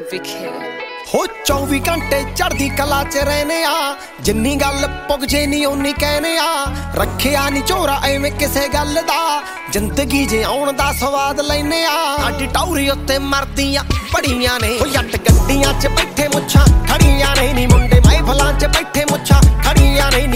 हो 24 घंटे चढ़दी कला च रहने आ जिन्नी गल पुगजे नी उन्नी कहने आ रखिया नी झोरा एवें किसे गल दा जिंदगी जे आउण दा स्वाद लैने आ साडी टौरी उत्ते मरदियां बड़ियां ने ओ जट गड्डियां च बैठे मुच्छां खड़ियां ने नी मुंडे महफलां च बैठे मुच्छां खड़ियां ने।